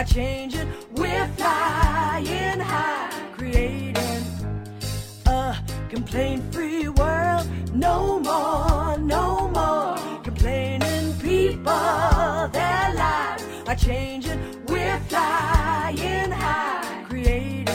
changing. We're flying high, creating a complaint-free world. No more, no more complaining people. Their lives are changing. We're flying high, creating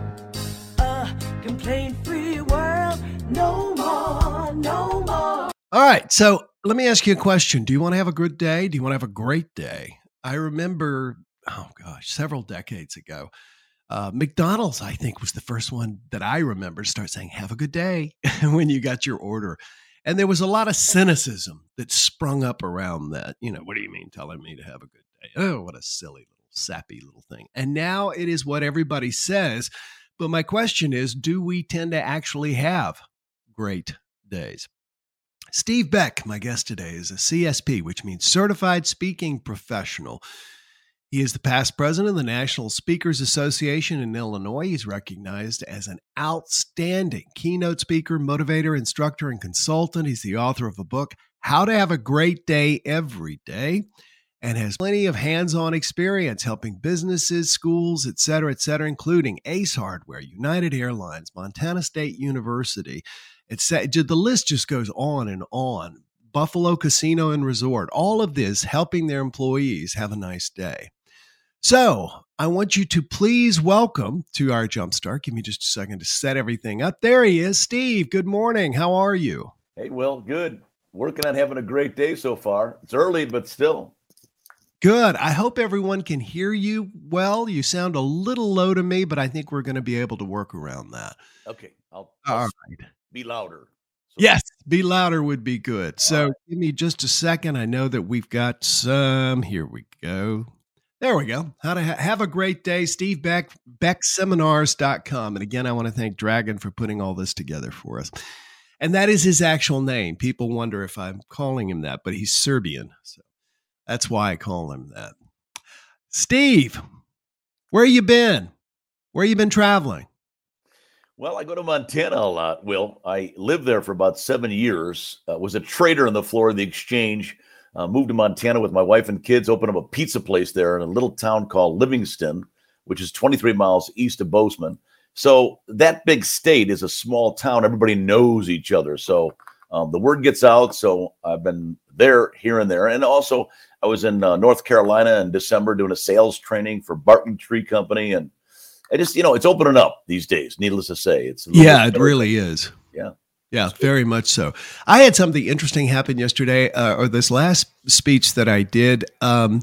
a complaint-free world. No more, no more. All right, so let me ask you a question. Do you want to have a good day? Do you want to have a great day? I remember, several decades ago, McDonald's, I think, was the first one that I remember to start saying, have a good day when you got your order. And there was a lot of cynicism that sprung up around that. You know, what do you mean telling me to have a good day? Oh, what a silly little sappy little thing. And now it is what everybody says. But my question is, do we tend to actually have great days? Steve Beck, my guest today, is a CSP, which means Certified Speaking Professional. He is the past president of the National Speakers Association in Illinois. He's recognized as an outstanding keynote speaker, motivator, instructor, and consultant. He's the author of a book, How to Have a Great Day Every Day, and has plenty of hands-on experience helping businesses, schools, et cetera, including Ace Hardware, United Airlines, Montana State University. The list just goes on and on. Buffalo Casino and Resort, all of this helping their employees have a nice day. So I want you to please welcome to our Jumpstart. Give me just a second to set everything up. There he is. Steve, good morning. How are you? Hey, Will, good. Working on having a great day so far. It's early, but still. Good. I hope everyone can hear you well. You sound a little low to me, but I think we're going to be able to work around that. Okay. I'll all right. Be louder. Yes, be louder would be good. So Give me just a second. I know that we've got some. Here we go. There we go. How to have a great day. Steve Beck, BeckSeminars.com. And again, I want to thank Dragon for putting all this together for us. And that is his actual name. People wonder if I'm calling him that, but he's Serbian. So that's why I call him that. Steve, where you been? Where you been traveling? Well, I go to Montana a lot, Will. I lived there for about 7 years, was a trader on the floor of the exchange, moved to Montana with my wife and kids, opened up a pizza place there in a little town called Livingston, which is 23 miles east of Bozeman. So that big state is a small town. Everybody knows each other. So the word gets out. So I've been there, here and there. And also I was in North Carolina in December doing a sales training for Barton Tree Company. And I just, it's opening up these days, needless to say. It really is. Yeah. Yeah, very much so. I had something interesting happen yesterday, or this last speech that I did. I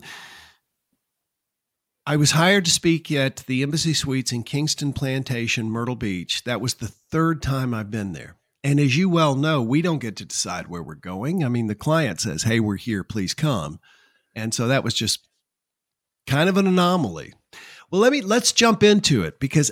was hired to speak at the Embassy Suites in Kingston Plantation, Myrtle Beach. That was the third time I've been there. And as you well know, we don't get to decide where we're going. I mean, the client says, hey, we're here, please come. And so that was just kind of an anomaly. Well, let's jump into it, because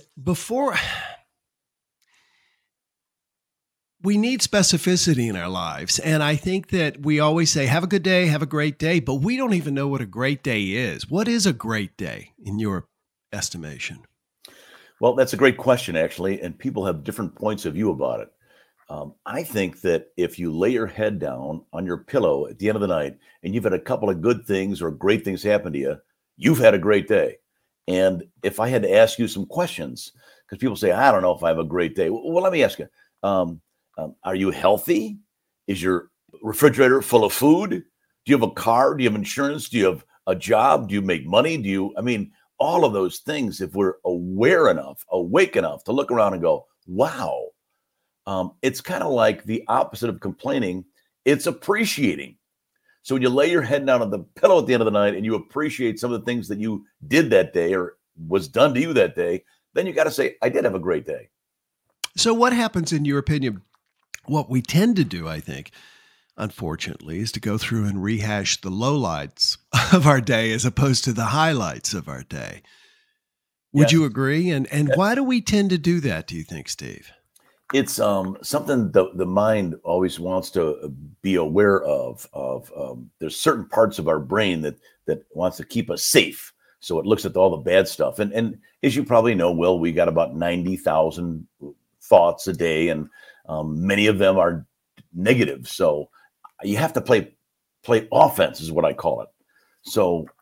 we need specificity in our lives. And I think that we always say, have a good day, have a great day, but we don't even know what a great day is. What is a great day in your estimation? Well, that's a great question, actually. And people have different points of view about it. I think that if you lay your head down on your pillow at the end of the night and you've had a couple of good things or great things happen to you, you've had a great day. And if I had to ask you some questions, because people say, I don't know if I have a great day. Well, let me ask you, are you healthy? Is your refrigerator full of food? Do you have a car? Do you have insurance? Do you have a job? Do you make money? All of those things, if we're aware enough, awake enough to look around and go, wow, it's kind of like the opposite of complaining. It's appreciating. So when you lay your head down on the pillow at the end of the night and you appreciate some of the things that you did that day or was done to you that day, then you got to say, I did have a great day. So what happens, in your opinion? What we tend to do, I think, unfortunately, is to go through and rehash the lowlights of our day as opposed to the highlights of our day. Would you agree? And why do we tend to do that, do you think, Steve? It's something the mind always wants to be aware of. There's certain parts of our brain that wants to keep us safe. So it looks at all the bad stuff. And as you probably know, Will, we got about 90,000 thoughts a day, and many of them are negative. So you have to play offense is what I call it. So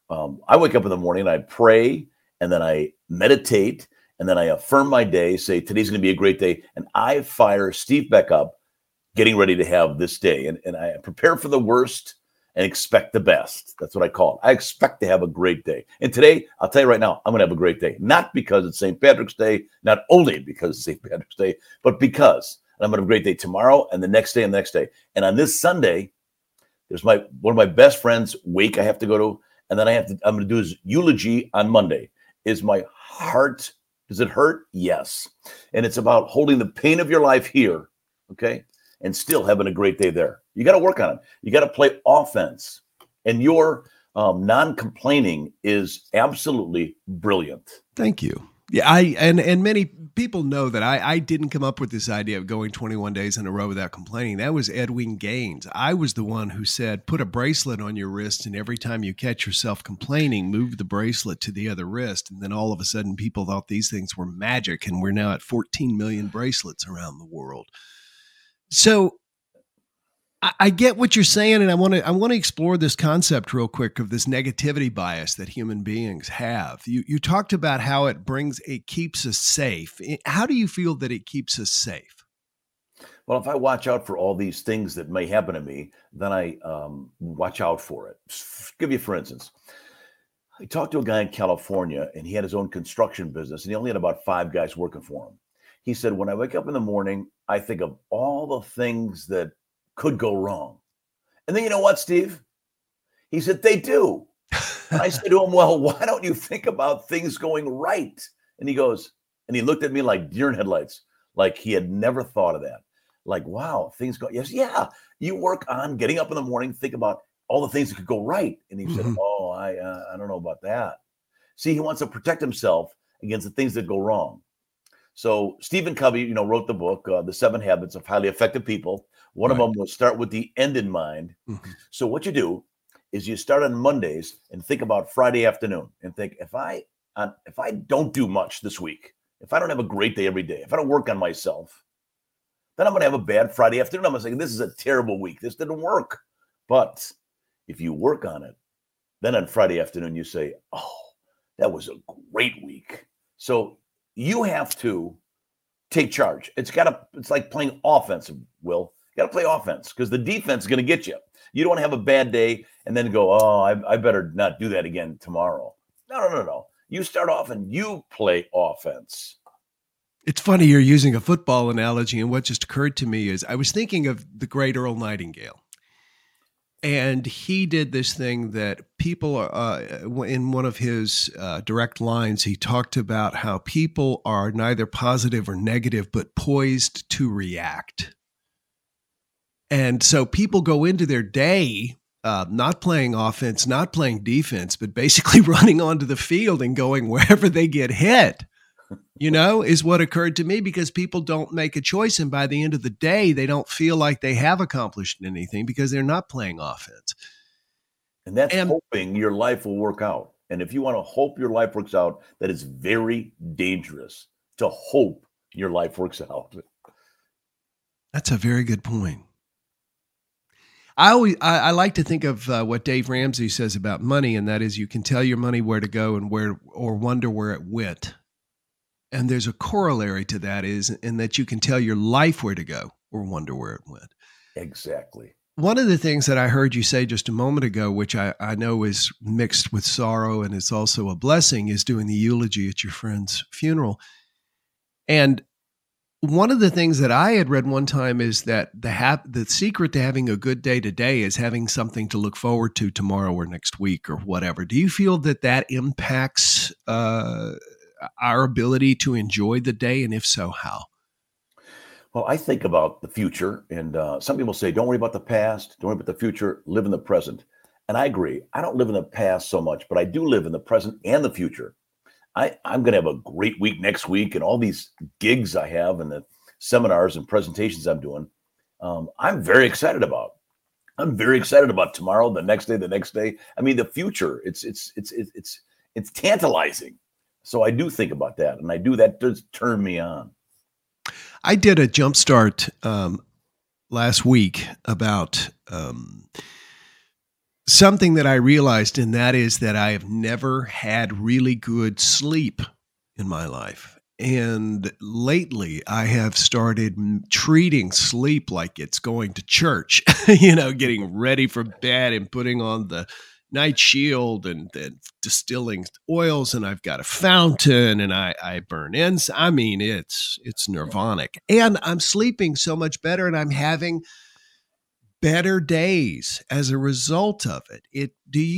I wake up in the morning and I pray, and then I meditate, and then I affirm my day, say today's going to be a great day, and I fire Steve Beck up, getting ready to have this day. And I prepare for the worst and expect the best. That's what I call it. I expect to have a great day. And today, I'll tell you right now, I'm going to have a great day. Not because it's St. Patrick's Day, not only because it's St. Patrick's Day, but because I'm going to have a great day tomorrow and the next day and the next day. And on this Sunday, there's one of my best friends' wake I have to go to. And then I'm going to do his eulogy on Monday. Is my heart, does it hurt? Yes. And it's about holding the pain of your life here, okay, and still having a great day there. You got to work on it. You got to play offense. And your non-complaining is absolutely brilliant. Thank you. Yeah, and many people know that I didn't come up with this idea of going 21 days in a row without complaining. That was Edwin Gaines. I was the one who said, put a bracelet on your wrist, and every time you catch yourself complaining, move the bracelet to the other wrist. And then all of a sudden, people thought these things were magic, and we're now at 14 million bracelets around the world. So I get what you're saying, and I want to explore this concept real quick of this negativity bias that human beings have. You talked about how it keeps us safe. How do you feel that it keeps us safe? Well, if I watch out for all these things that may happen to me, then I watch out for it. Give you, for instance, I talked to a guy in California, and he had his own construction business, and he only had about 5 guys working for him. He said, when I wake up in the morning, I think of all the things that could go wrong. And then you know what, Steve? He said, they do. And I said to him, well, why don't you think about things going right? And he goes, and he looked at me like deer in headlights, like he had never thought of that. Like, wow, things go, yes, yeah. You work on getting up in the morning, think about all the things that could go right. And he said, oh, I don't know about that. See, he wants to protect himself against the things that go wrong. So Stephen Covey, wrote the book, The 7 Habits of Highly Effective People. One of them was start with the end in mind. Mm-hmm. So what you do is you start on Mondays and think about Friday afternoon and think, if I don't do much this week, if I don't have a great day every day, if I don't work on myself, then I'm going to have a bad Friday afternoon. I'm going to say, this is a terrible week. This didn't work. But if you work on it, then on Friday afternoon, you say, oh, that was a great week. So you have to take charge. It's like playing offense, Will. You got to play offense because the defense is going to get you. You don't want to have a bad day and then go, oh, I better not do that again tomorrow. No. You start off and you play offense. It's funny you're using a football analogy, and what just occurred to me is I was thinking of the great Earl Nightingale. And he did this thing that people, in one of his direct lines, he talked about how people are neither positive or negative, but poised to react. And so people go into their day not playing offense, not playing defense, but basically running onto the field and going wherever they get hit, is what occurred to me, because people don't make a choice. And by the end of the day, they don't feel like they have accomplished anything because they're not playing offense. And that's hoping your life will work out. And if you want to hope your life works out, that is very dangerous to hope your life works out. That's a very good point. I like to think of what Dave Ramsey says about money, and that is you can tell your money where to go and or wonder where it went. And there's a corollary to that in that you can tell your life where to go or wonder where it went. Exactly. One of the things that I heard you say just a moment ago, which I know is mixed with sorrow and it's also a blessing, is doing the eulogy at your friend's funeral. And one of the things that I had read one time is that the secret to having a good day today is having something to look forward to tomorrow or next week or whatever. Do you feel that impacts our ability to enjoy the day? And if so, how? Well, I think about the future, and some people say, don't worry about the past, don't worry about the future, live in the present. And I agree. I don't live in the past so much, but I do live in the present and the future. I'm going to have a great week next week, and all these gigs I have and the seminars and presentations I'm doing, I'm very excited about. I'm very excited about tomorrow, the next day. I mean, the future, it's tantalizing. So I do think about that, and that does turn me on. I did a jumpstart last week about something that I realized, and that is that I have never had really good sleep in my life. And lately, I have started treating sleep like it's going to church, getting ready for bed and putting on the night shield and distilling oils. And I've got a fountain and I burn incense. I mean, it's nirvanic. And I'm sleeping so much better and I'm having better days as a result of it.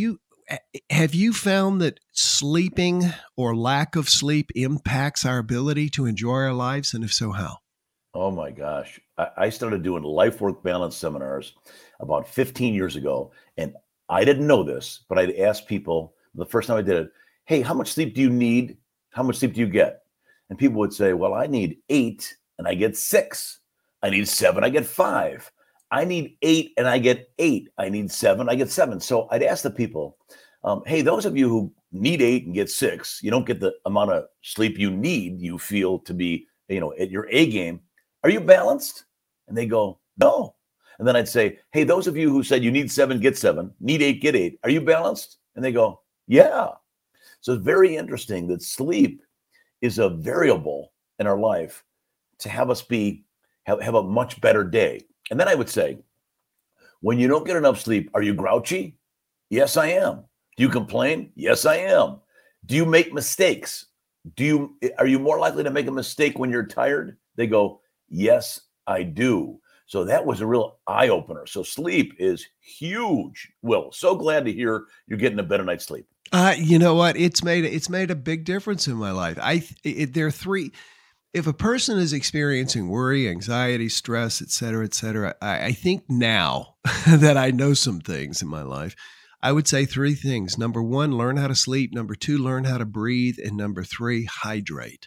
Have you found that sleeping or lack of sleep impacts our ability to enjoy our lives? And if so, how? Oh my gosh. I started doing life work balance seminars about 15 years ago. And I didn't know this, but I'd ask people the first time I did it, hey, how much sleep do you need? How much sleep do you get? And people would say, well, I need 8 and I get 6. I need 7, I get 5. I need 8 and I get 8. I need 7, I get 7. So I'd ask the people, hey, those of you who need 8 and get 6, you don't get the amount of sleep you need, you feel to be, at your A game. Are you balanced? And they go, no. And then I'd say, hey, those of you who said you need 7, get 7, need 8, get 8. Are you balanced? And they go, yeah. So it's very interesting that sleep is a variable in our life to have us have a much better day. And then I would say, when you don't get enough sleep, are you grouchy? Yes, I am. Do you complain? Yes, I am. Do you make mistakes? Are you more likely to make a mistake when you're tired? They go, yes, I do. So that was a real eye opener. So sleep is huge. Will, so glad to hear you're getting a better night's sleep. You know what? It's made a big difference in my life. There are 3. If a person is experiencing worry, anxiety, stress, et cetera, I think now that I know some things in my life, I would say 3 things. Number 1, learn how to sleep. Number 2, learn how to breathe. And number 3, hydrate.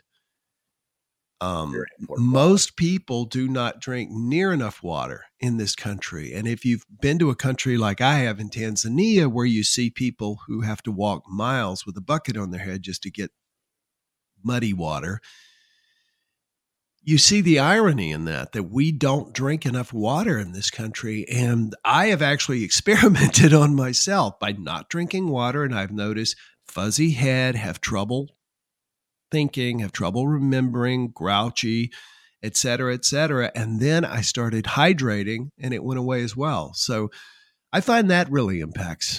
Most people do not drink near enough water in this country. And if you've been to a country like I have in Tanzania, where you see people who have to walk miles with a bucket on their head just to get muddy water, you see the irony in that we don't drink enough water in this country. And I have actually experimented on myself by not drinking water. And I've noticed fuzzy head, have trouble thinking, have trouble remembering, grouchy, et cetera, et cetera. And then I started hydrating and it went away as well. So I find that really impacts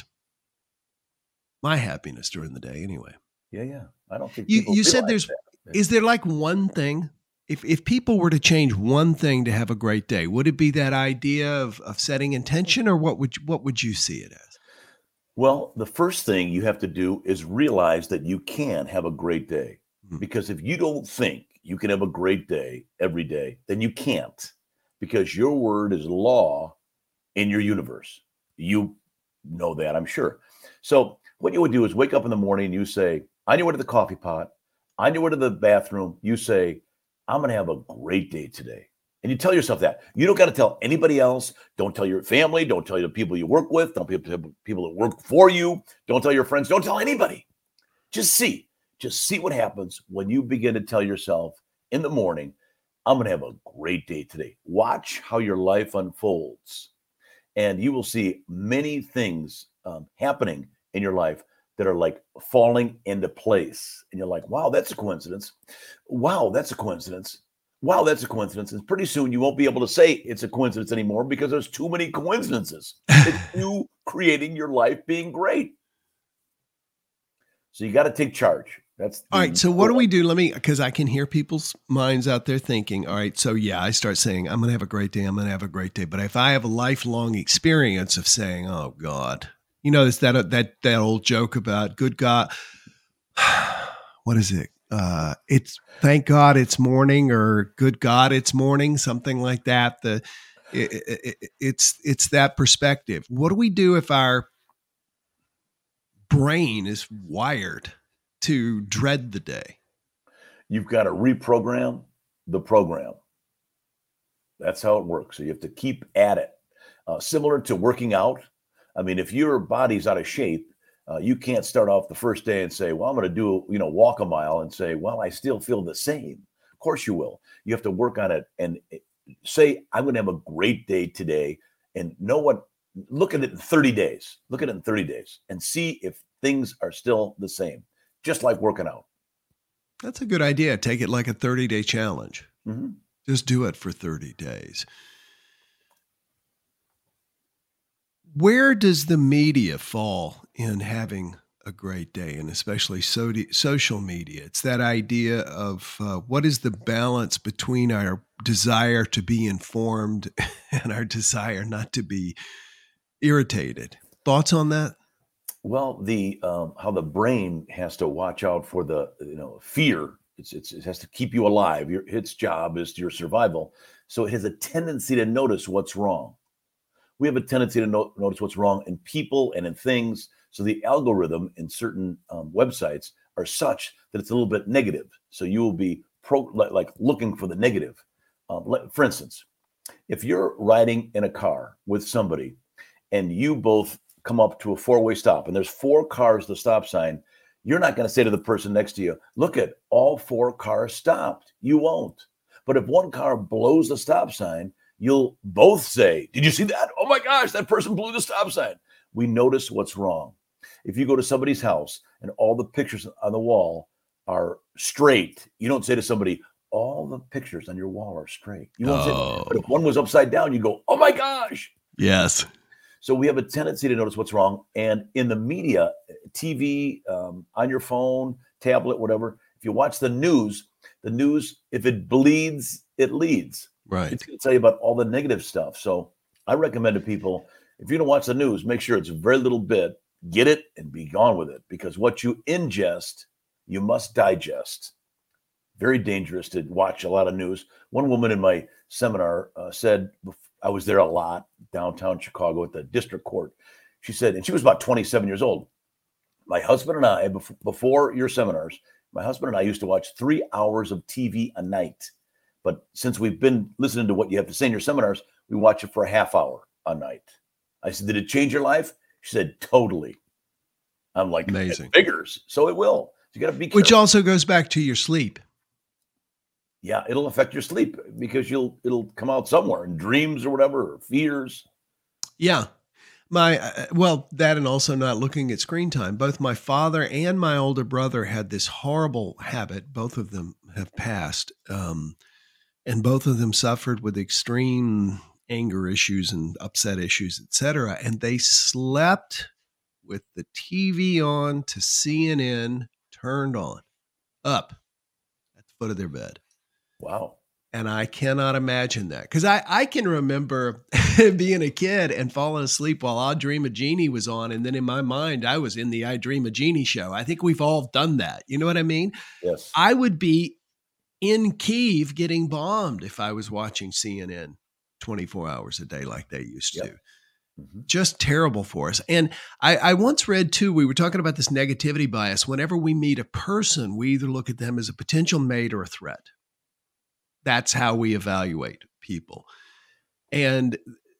my happiness during the day anyway. Yeah. I don't think you said is there like one thing? If people were to change one thing to have a great day, would it be that idea of setting intention, or what would you see it as? Well, the first thing you have to do is realize that you can have a great day. Mm-hmm. Because if you don't think you can have a great day every day, then you can't, because your word is law in your universe. You know that, I'm sure. So what you would do is wake up in the morning and you say, on your way to the coffee pot, on your way to the bathroom, you say, I'm going to have a great day today. And you tell yourself that. You don't got to tell anybody else. Don't tell your family. Don't tell the people you work with. Don't tell people that work for you. Don't tell your friends. Don't tell anybody. Just see what happens when you begin to tell yourself in the morning, I'm going to have a great day today. Watch how your life unfolds. And you will see many things happening in your life that are like falling into place. And you're like, wow, that's a coincidence. Wow, that's a coincidence. Wow, that's a coincidence. And pretty soon you won't be able to say it's a coincidence anymore because there's too many coincidences. It's you creating your life being great. So you got to take charge. That's all right. So what do we do? Because I can hear people's minds out there thinking, all right, so yeah, I start saying, I'm going to have a great day. I'm going to have a great day. But if I have a lifelong experience of saying, oh God, it's that old joke about good God. What is it? It's thank God it's morning, or good God it's morning, something like that. It's that perspective. What do we do if our brain is wired to dread the day? You've got to reprogram the program. That's how it works. So you have to keep at it. Similar to working out. I mean, if your body's out of shape, you can't start off the first day and say, well, I'm going to do, walk a mile and say, well, I still feel the same. Of course you will. You have to work on it and say, I'm going to have a great day today, and know what look at it in 30 days. Look at it in 30 days and see if things are still the same, just like working out. That's a good idea. Take it like a 30-day challenge. Mm-hmm. Just do it for 30 days. Where does the media fall in having a great day, and especially social media? It's that idea of what is the balance between our desire to be informed and our desire not to be irritated. Thoughts on that? Well, the how the brain has to watch out for the fear. It has to keep you alive. Its job is your survival. So it has a tendency to notice what's wrong. We have a tendency to notice what's wrong in people and in things. So the algorithm in certain websites are such that it's a little bit negative. So you will be like looking for the negative. For instance, if you're riding in a car with somebody and you both come up to a four-way stop and there's 4 cars at the stop sign, you're not going to say to the person next to you, look at all 4 cars stopped. You won't. But if one car blows the stop sign, you'll both say, did you see that? Oh my gosh, that person blew the stop sign. We notice what's wrong. If you go to somebody's house and all the pictures on the wall are straight, you don't say to somebody, all the pictures on your wall are straight. You won't say that. But if one was upside down, you go, oh my gosh. Yes. So we have a tendency to notice what's wrong. And in the media, TV, on your phone, tablet, whatever, if you watch the news, if it bleeds, it leads. Right. It's going to tell you about all the negative stuff. So I recommend to people, if you're going to watch the news, make sure it's a very little bit, get it and be gone with it. Because what you ingest, you must digest. Very dangerous to watch a lot of news. One woman in my seminar said, I was there a lot, downtown Chicago at the district court. She said, and she was about 27 years old. My husband and I, before your seminars, my husband and I used to watch 3 hours of TV a night. But since we've been listening to what you have to say in your seminars, we watch it for a half hour a night. I said, did it change your life? She said, totally. I'm like, amazing. It figures. So it will. You got to be careful. Which also goes back to your sleep. Yeah, it'll affect your sleep because it'll come out somewhere in dreams or whatever, or fears. Yeah. That and also not looking at screen time. Both my father and my older brother had this horrible habit. Both of them have passed. And both of them suffered with extreme anger issues and upset issues, et cetera. And they slept with the TV on to CNN turned on, up at the foot of their bed. Wow. And I cannot imagine that because I can remember being a kid and falling asleep while I Dream of Jeannie was on. And then in my mind, I was in the I Dream of Jeannie show. I think we've all done that. You know what I mean? Yes. I would be in Kyiv getting bombed if I was watching CNN 24 hours a day like they used to. Mm-hmm. Just terrible for us. And I once read too, we were talking about this negativity bias. Whenever we meet a person, we either look at them as a potential mate or a threat. That's how we evaluate people. And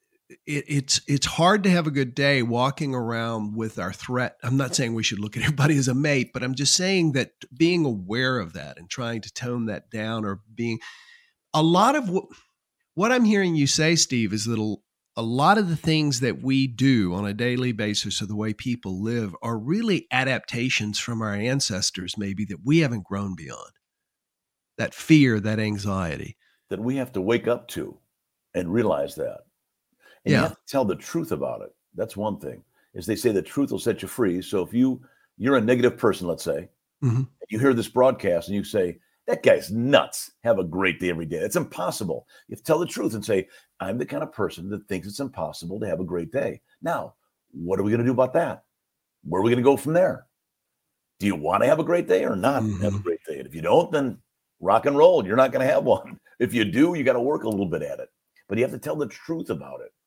it's hard to have a good day walking around with our threat. I'm not saying we should look at everybody as a mate, but I'm just saying that being aware of that and trying to tone that down, or being a lot of what I'm hearing you say, Steve, is that a lot of the things that we do on a daily basis or the way people live are really adaptations from our ancestors, maybe that we haven't grown beyond. That fear, that anxiety. That we have to wake up to and realize that. And you have to tell the truth about it. That's one thing. As they say, the truth will set you free. So if you're a negative person, let's say, mm-hmm. and you hear this broadcast and you say, that guy's nuts. Have a great day every day. It's impossible. You have to tell the truth and say, I'm the kind of person that thinks it's impossible to have a great day. Now, what are we going to do about that? Where are we going to go from there? Do you want to have a great day or not have a great day? And if you don't, then rock and roll. You're not going to have one. If you do, you got to work a little bit at it. But you have to tell the truth about it.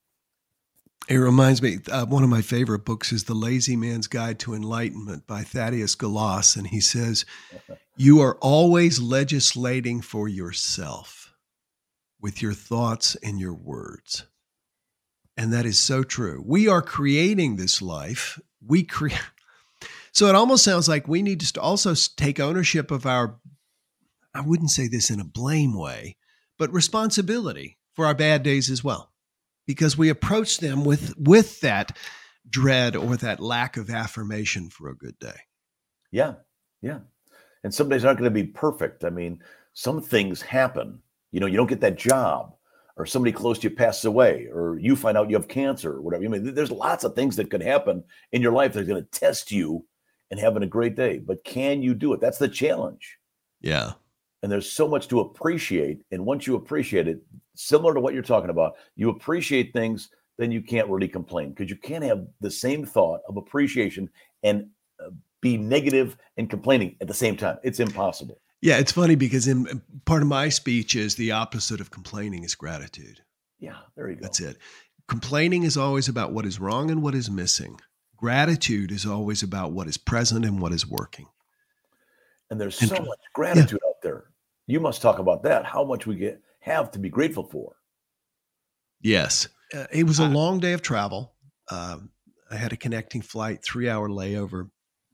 It reminds me, one of my favorite books is The Lazy Man's Guide to Enlightenment by Thaddeus Galas. And he says, you are always legislating for yourself with your thoughts and your words. And that is so true. We are creating this life. So it almost sounds like we need to also take ownership of our, I wouldn't say this in a blame way, but responsibility for our bad days as well. because we approach them with that dread or that lack of affirmation for a good day. Yeah. Yeah. And some days aren't going to be perfect. I mean, some things happen. You don't get that job, or somebody close to you passes away, or you find out you have cancer or whatever. I mean, there's lots of things that could happen in your life that's going to test you and having a great day. But can you do it? That's the challenge. Yeah. And there's so much to appreciate. And once you appreciate it, similar to what you're talking about, you appreciate things, then you can't really complain, because you can't have the same thought of appreciation and be negative and complaining at the same time. It's impossible. Yeah, it's funny because in part of my speech is the opposite of complaining is gratitude. Yeah, there you go. That's it. Complaining is always about what is wrong and what is missing. Gratitude is always about what is present and what is working. And there's so much gratitude out there. You must talk about that, how much we have to be grateful for. Yes. It was a long day of travel. I had a connecting flight, 3-hour layover.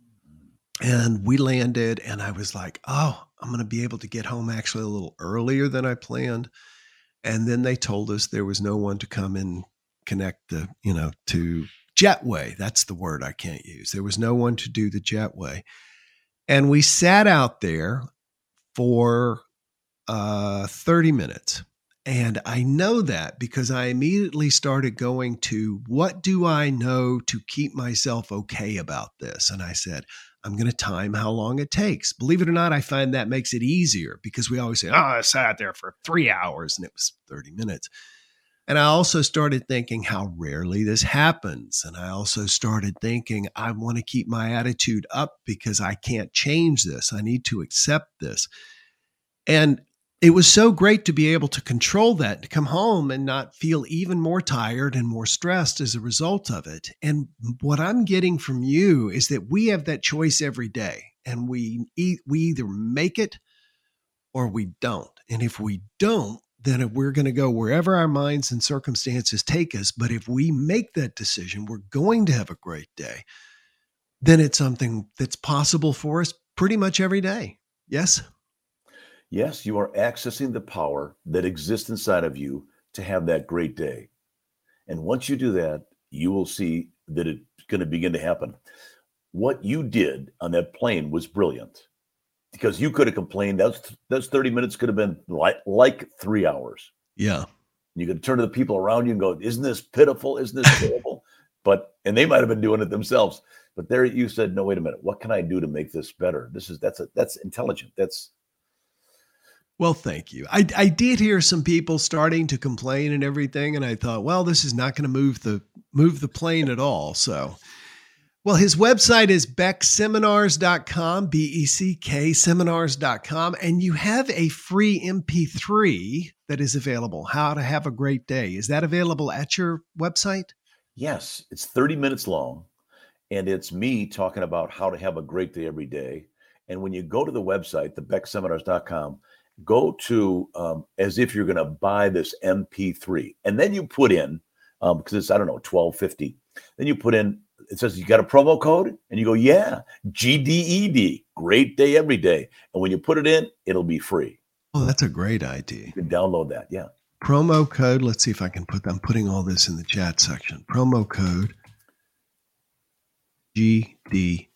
And we landed, and I was like, oh, I'm going to be able to get home actually a little earlier than I planned. And then they told us there was no one to come and connect to jetway. That's the word I can't use. There was no one to do the jetway. And we sat out there for 30 minutes. And I know that because I immediately started going to, what do I know to keep myself okay about this? And I said, I'm going to time how long it takes. Believe it or not, I find that makes it easier, because we always say, I sat there for 3 hours, and it was 30 minutes. And I also started thinking how rarely this happens. And I also started thinking, I want to keep my attitude up because I can't change this. I need to accept this. And it was so great to be able to control that, to come home and not feel even more tired and more stressed as a result of it. And what I'm getting from you is that we have that choice every day, and we either make it or we don't. And if we don't, then we're going to go wherever our minds and circumstances take us. But if we make that decision, we're going to have a great day. Then it's something that's possible for us pretty much every day. Yes? Yes, you are accessing the power that exists inside of you to have that great day. And once you do that, you will see that it's going to begin to happen. What you did on that plane was brilliant, because you could have complained. Those 30 minutes could have been like 3 hours. Yeah. You could turn to the people around you and go, isn't this pitiful? Isn't this terrible? And they might have been doing it themselves. But there you said, no, wait a minute. What can I do to make this better? That's intelligent. Well, thank you. I did hear some people starting to complain and everything, and I thought, well, this is not going to move the plane at all. So, well, his website is beckseminars.com, BECK seminars.com, and you have a free MP3 that is available, How to Have a Great Day. Is that available at your website? Yes, it's 30 minutes long, and it's me talking about how to have a great day every day. And when you go to the website, the beckseminars.com, go to as if you're going to buy this MP3, and then you put in because it's $12.50. Then you put in, it says you got a promo code, and you go, yeah, GDED, great day every day. And when you put it in, it'll be free. Oh, that's a great idea. You can download that. Yeah. Promo code. Let's see if I can I'm putting all this in the chat section. Promo code GDED.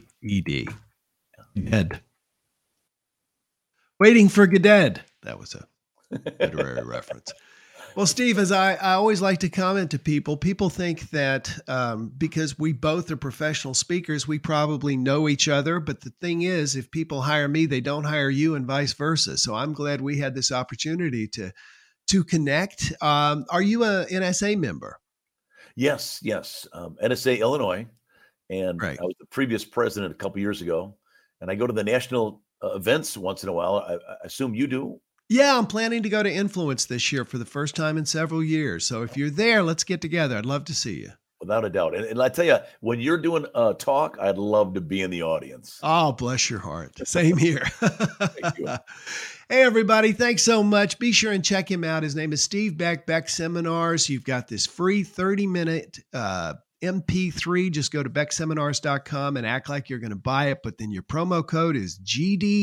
Ed. Waiting for Goded. That was a literary reference. Well, Steve, as I always like to comment to people think that because we both are professional speakers, we probably know each other. But the thing is, if people hire me, they don't hire you, and vice versa. So I'm glad we had this opportunity to connect. Are you a NSA member? Yes. NSA Illinois. And right. I was the previous president a couple years ago. And I go to the national events once in a while. I assume you do. Yeah, I'm planning to go to Influence this year for the first time in several years. So if you're there, let's get together. I'd love to see you. Without a doubt. And I tell you, when you're doing a talk, I'd love to be in the audience. Oh, bless your heart. Same here. Thank you. Hey, everybody. Thanks so much. Be sure and check him out. His name is Steve Beck, Beck Seminars. You've got this free 30-minute MP3. Just go to beckseminars.com and act like you're going to buy it. But then your promo code is GDED.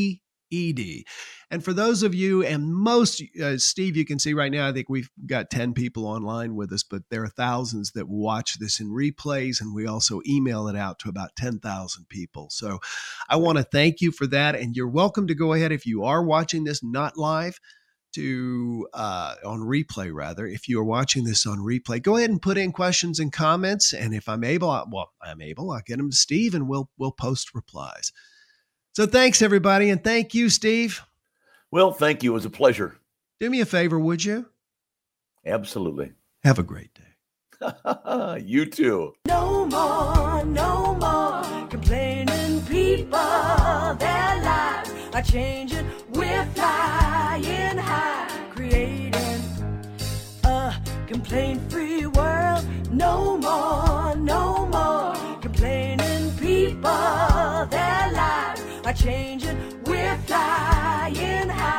And for those of you, and most, Steve, you can see right now, I think we've got 10 people online with us, but there are thousands that watch this in replays, and we also email it out to about 10,000 people. So I want to thank you for that, and you're welcome to go ahead if you are watching this not live, to on replay rather. If you are watching this on replay, go ahead and put in questions and comments, and if I'm able, I'll get them to Steve, and we'll post replies. So thanks, everybody, and thank you, Steve. Well, thank you. It was a pleasure. Do me a favor, would you? Absolutely. Have a great day. You too. No more complaining people. Their lives are changing. We're flying high, creating a complaint-free world. No more complaining people. Their lives are changing. We're flying high.